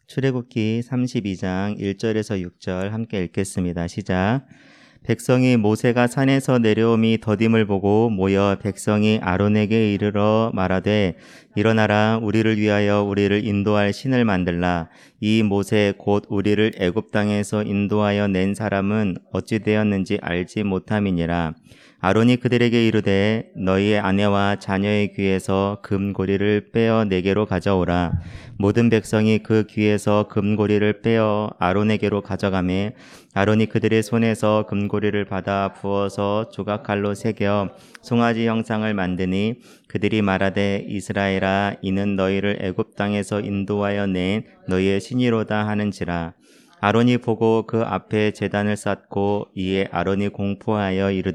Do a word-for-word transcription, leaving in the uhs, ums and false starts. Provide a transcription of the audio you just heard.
출애굽기 삼십이 장 일 절에서 육 절 함께 읽겠습니다. 시작. 백성이 모세가 산에서 내려옴이 더딤을 보고 모여 백성이 아론에게 이르러 말하되 일어나라, 우리를 위하여 우리를 인도할 신을 만들라. 이 모세 곧 우리를 애굽 땅에서 인도하여 낸 사람은 어찌 되었는지 알지 못함이니라. 아론이 그들에게 이르되 너희의 아내와 자녀의 귀에서 금고리를 빼어 내게로 가져오라. 모든 백성이 그 귀에서 금고리를 빼어 아론에게로 가져가매 아론이 그들의 손에서 금고리를 받아 부어서 조각칼로 새겨 송아지 형상을 만드니 그들이 말하되 이스라엘아, 이는 너희를 애굽 땅에서 인도하여 낸 너희의 신이로다 하는지라. 아론이 보고 그 앞에 제단을 쌓고 이에 아론이 공포하여 이르되